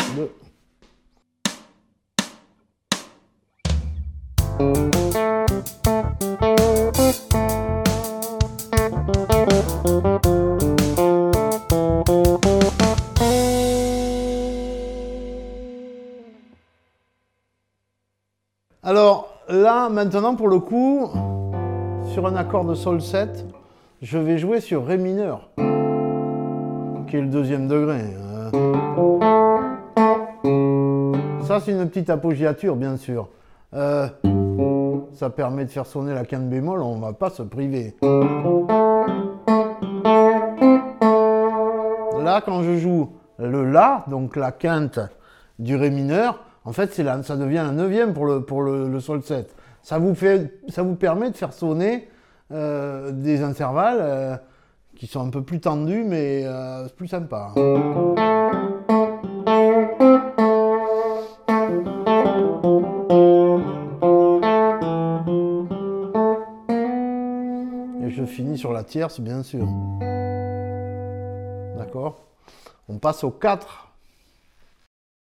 2. Alors là, maintenant, pour le coup, sur un accord de sol 7, je vais jouer sur Ré mineur, qui est le deuxième degré. Ça, c'est une petite appoggiature, bien sûr. Ça permet de faire sonner la quinte bémol, on ne va pas se priver. Là, quand je joue le La, donc la quinte du Ré mineur, en fait, ça devient un neuvième pour le sol 7. Ça vous permet de faire sonner des intervalles qui sont un peu plus tendus, mais plus sympa. Et je finis sur la tierce, bien sûr. D'accord ? On passe au 4.